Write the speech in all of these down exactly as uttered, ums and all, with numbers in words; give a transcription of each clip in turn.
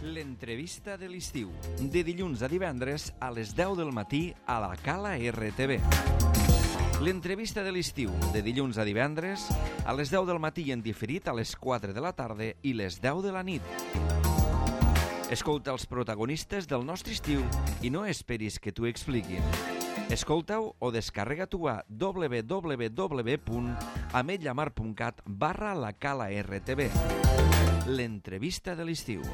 L'entrevista de l'estiu, de dilluns a divendres a les deu del matí a la Cala R T V. L'entrevista de l'estiu, de dilluns a divendres a les deu del matí i en diferit a les quatre de la tarda i les deu de la nit. Escolta els protagonistes del nostre estiu i no esperis que t'ho expliquin. Escolta-ho o descarrega-t'ho a w w w punt ametlllamar punt cat barra la Cala R T V. L'entrevista de l'estiu.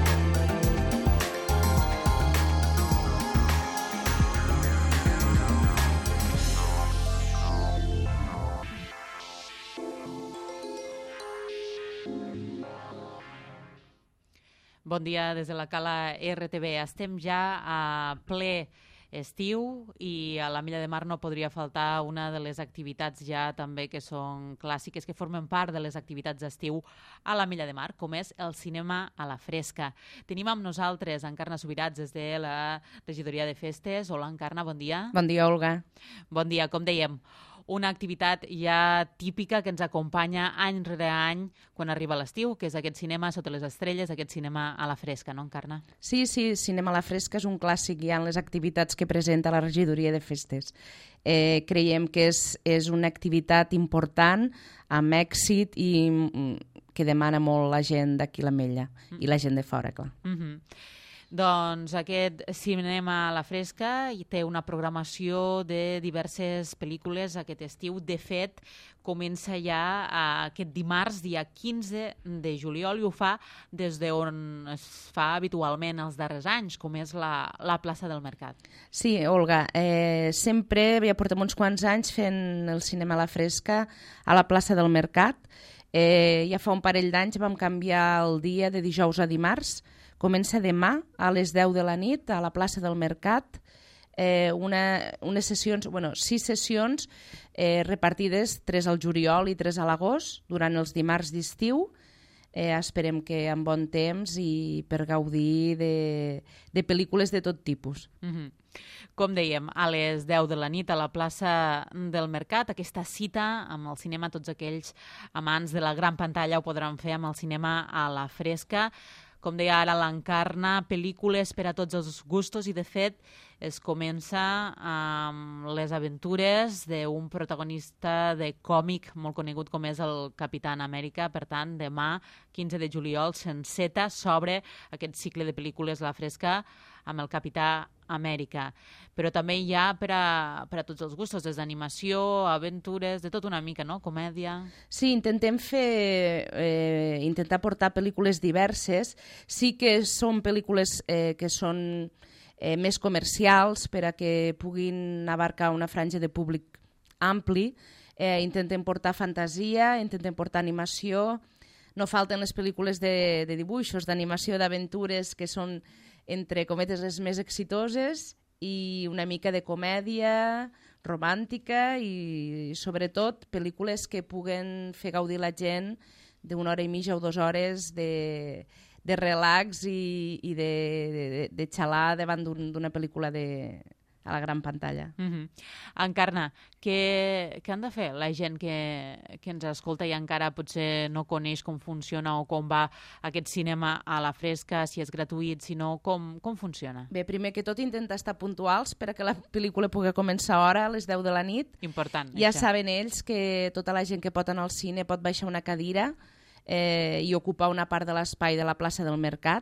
Bon dia des de la Cala R T V. Estem ja a ple estiu i a la Milla de Mar no podria faltar una de les activitats ja també que són clàssiques, que formen part de les activitats d'estiu a la Milla de Mar, com és el cinema a la fresca. Tenim amb nosaltres Encarna Subirats des de la Regidoria de Festes. Hola, Encarna, bon dia. Bon dia, Olga. Bon dia, com dèiem, una activitat ja típica que ens acompanya any rere any quan arriba l'estiu, que és aquest cinema sota les estrelles, aquest cinema a la fresca, no, Encarna? Sí, sí, cinema a la fresca és un clàssic ja en les activitats que presenta la Regidoria de Festes. Eh, creiem que és, és una activitat important, amb èxit i mm, que demana molt la gent d'aquí la Mella mm. i la gent de fora, clar. Mm-hmm. Doncs aquest cinema a la fresca té una programació de diverses pel·lícules aquest estiu. De fet, comença ja aquest dimarts, dia quinze de juliol, i ho fa des d'on es fa habitualment els darrers anys, com és la, la plaça del Mercat. Sí, Olga, eh, sempre ja portem uns quants anys fent el cinema a la fresca a la plaça del Mercat. Eh, ja fa un parell d'anys vam canviar el dia de dijous a dimarts. Comença demà a les deu de la nit a la plaça del Mercat, eh, una, unes sessions, bueno, sis sessions eh, repartides, tres al juliol i tres a l'agost, durant els dimarts d'estiu. Eh, esperem que amb bon temps i per gaudir de, de pel·lícules de tot tipus. Mm-hmm. Com dèiem, a les deu de la nit a la plaça del Mercat, aquesta cita amb el cinema, tots aquells amants de la gran pantalla ho podran fer amb el cinema a la fresca. Com deia ara l'Encarna, pel·lícules per a tots els gustos i, de fet, es comença amb les aventures d'un protagonista de còmic molt conegut com és el Capitán Amèrica. Per tant, demà, quinze de juliol, s'enceta sobre aquest cicle de pel·lícules a la fresca amb el Capità Amèrica. Però també hi ha per a, per a tots els gustos, des d'animació, aventures, de tot una mica, no? Comèdia. Sí, intentem fer, eh, intentar portar pel·lícules diverses. Sí que són pel·lícules eh, que són eh, més comercials per a que puguin abarcar una franja de públic ampli. Eh, intentem portar fantasia, intentem portar animació. No falten les pel·lícules de, de dibuixos, d'animació, d'aventures, que són entre cometes les més exitoses, i una mica de comèdia romàntica i, sobretot, pel·lícules que puguen fer gaudir la gent d'una hora i mitja o dues hores de, de relax i, i de, de, de xalar davant d'un, d'una pel·lícula de, a la gran pantalla. Mm-hmm. Encarna, què, què han de fer la gent que, que ens escolta i encara potser no coneix com funciona o com va aquest cinema a la fresca, si és gratuït, si no, com, com funciona? Bé, primer que tot intentar estar puntuals per a que la pel·lícula pugui començar a hora, a les deu de la nit. Important. Ja això. Saben ells que tota la gent que pot anar al cine pot baixar una cadira eh, i ocupar una part de l'espai de la plaça del Mercat.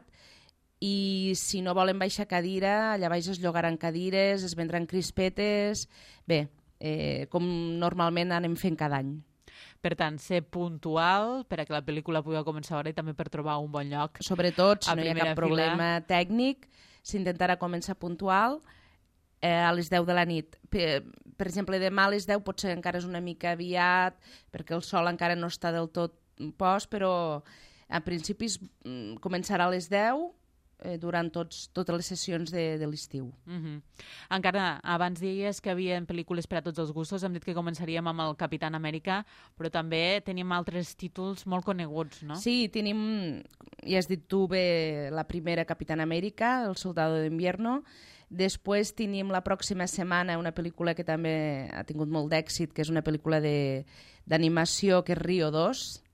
I si no volen baixar cadira, allà baix es llogaran cadires, es vendran crispetes. Bé, eh, com normalment anem fent cada any. Per tant, ser puntual per a que la pel·lícula pugui començar ara i també per trobar un bon lloc. Sobretot, si no hi ha cap fila. problema tècnic, s'intentarà començar puntual eh, a les deu de la nit. Per, per exemple, demà a les deu potser encara és una mica aviat, perquè el sol encara no està del tot post, però en principi mm, començarà a les deu, eh, durant tots, totes les sessions de, de l'estiu. Mm-hmm. Encara, abans dies que hi havia pel·lícules per a tots els gustos, hem dit que començaríem amb el Capitán Amèrica, però també tenim altres títols molt coneguts, no? Sí, tenim, ja has dit tu bé, la primera Capitán Amèrica, El soldado de invierno. Després tenim la pròxima setmana una pel·lícula que també ha tingut molt d'èxit, que és una pel·lícula d'animació, que és Rio dos.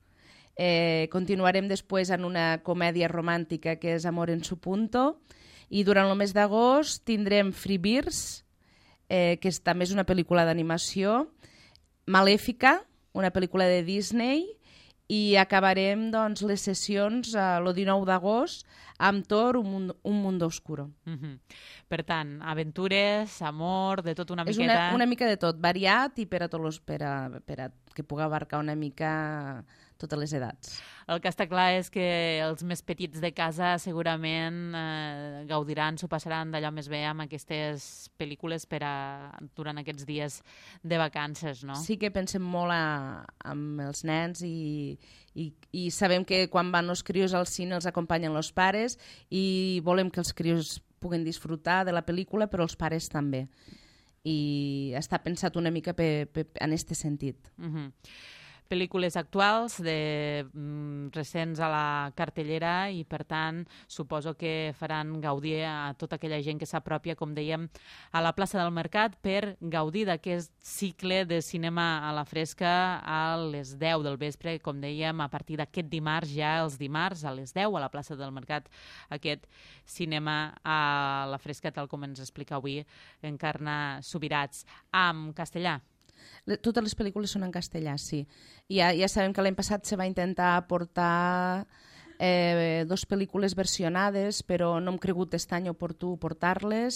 Eh, continuarem després en una comèdia romàntica que és Amor en su punto, i durant el mes d'agost tindrem Free Birds, eh, que és, també és una pel·lícula d'animació, Malèfica, una pel·lícula de Disney, i acabarem doncs, les sessions el dinou d'agost amb Thor, un, mundo, un mundo oscuro. Mm-hmm. Per tant, aventures, amor, de tot una és miqueta... És una, una mica de tot, variat i per a tots los, per a, per a que pugui abarcar una mica totes les edats. El que està clar és que els més petits de casa segurament eh, gaudiran, s'ho passaran d'allò més bé amb aquestes pel·lícules per a, durant aquests dies de vacances, no? Sí que pensem molt a, amb els nens i, i, i sabem que quan van els crios al cine els acompanyen els pares i volem que els crios puguen disfrutar de la pel·lícula, però els pares també. I està pensat una mica pe, pe, en aquest sentit. Mm-hmm. Pel·lícules actuals, de, mm, recents a la cartellera i, per tant, suposo que faran gaudir a tota aquella gent que s'apropia, com dèiem, a la plaça del Mercat per gaudir d'aquest cicle de cinema a la fresca a les deu del vespre, com dèiem, a partir d'aquest dimarts, ja els dimarts a les deu a la plaça del Mercat, aquest cinema a la fresca, tal com ens explica avui Encarna Subirats. En castellà? Totes les pel·lícules són en castellà, sí. Ja, ja sabem que l'any passat se va intentar portar eh, dos pel·lícules versionades, però no hem cregut aquest any oportú portar-les.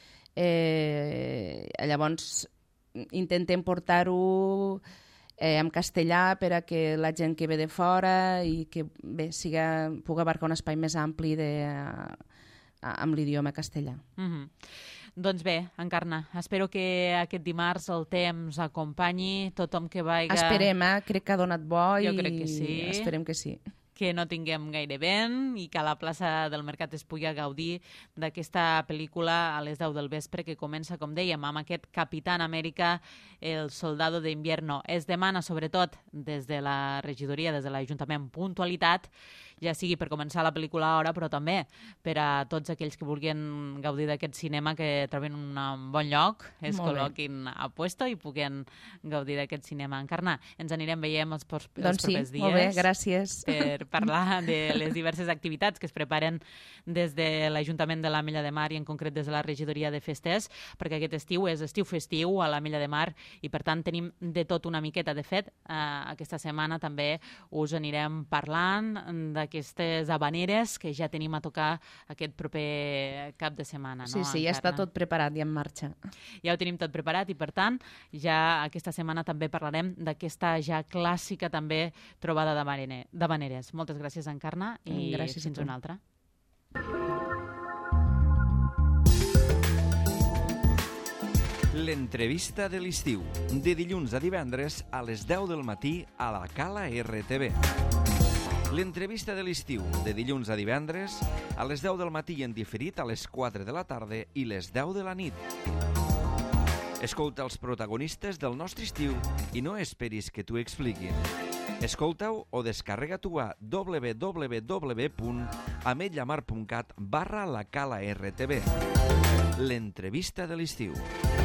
Eh, llavors intentem portar-ho eh, en castellà per a que la gent que ve de fora i que bé, siga, pugui abarcar un espai més ampli de, a, amb l'idioma castellà. Mm-hmm. Doncs bé, Encarna, espero que aquest dimarts el temps acompanyi tothom que vaiga... Esperem, eh? Crec que ha donat bo jo i crec que sí. Esperem que sí. Que no tinguem gaire vent i que a la plaça del Mercat es pugui gaudir d'aquesta pel·lícula a les deu del vespre que comença, com dèiem, amb aquest Capitán América, el soldado de invierno. Es demana, sobretot, des de la regidoria, des de l'Ajuntament, puntualitat, ja sigui per començar la pel·lícula a hora, però també per a tots aquells que vulguin gaudir d'aquest cinema, que trobin un bon lloc, es col·loquin a puesto i puguen gaudir d'aquest cinema. Encarna, ens anirem veient els, els doncs propers sí, dies. Molt bé, gràcies. Per parlar de les diverses activitats que es preparen des de l'Ajuntament de la Mella de Mar i en concret des de la regidoria de festes, perquè aquest estiu és estiu festiu a la Mella de Mar i per tant tenim de tot una miqueta. De fet, eh, aquesta setmana també us anirem parlant d'aquestes habaneres que ja tenim a tocar aquest proper cap de setmana. Sí, no, sí, ja està tot preparat i en marxa. Ja ho tenim tot preparat i per tant ja aquesta setmana també parlarem d'aquesta ja clàssica també trobada d'habaneres. Moltes gràcies, Encarna, i gràcies fins una altra. L'entrevista de l'estiu, de dilluns a divendres a les deu del matí a la Cala R T V. L'entrevista de l'estiu, de dilluns a divendres a les deu del matí i en diferit a les quatre de la tarda i les deu de la nit. Escolta els protagonistes del nostre estiu i no esperis que t'ho expliquin. Escolta-ho o descarrega-t'ho a w w w punt ametlllamar punt cat barra la Cala R T V. L'entrevista de l'estiu.